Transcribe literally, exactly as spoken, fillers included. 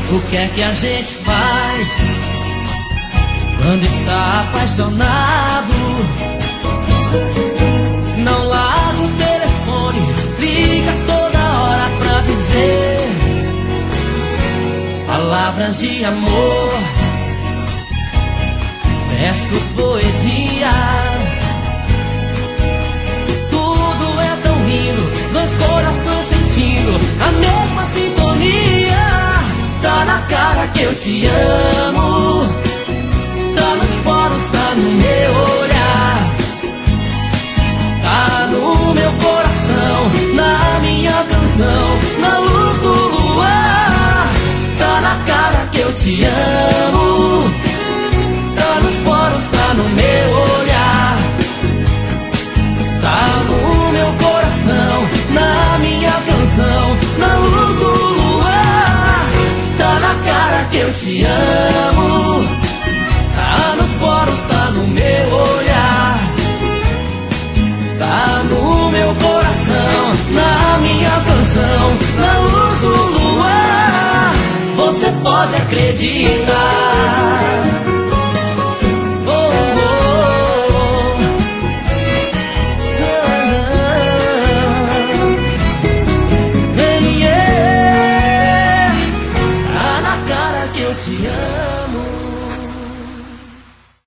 O que é que a gente faz quando está apaixonado? Não larga o telefone, liga toda hora pra dizer palavras de amor, versos, poesias. Tudo é tão lindo, dois corações sentindo a mesma sintonia. Tá na cara que eu te amo, tá nos poros, tá no meu olhar, tá no meu coração, na minha canção, na luz do luar. Tá na cara que eu te amo, tá nos poros, tá no meu olhar, tá no meu coração, na minha canção, na luz do luar. Tá na cara que eu te amo, tá nos poros, tá no meu olhar, tá no meu coração, na minha canção, na luz do luar. Você pode acreditar.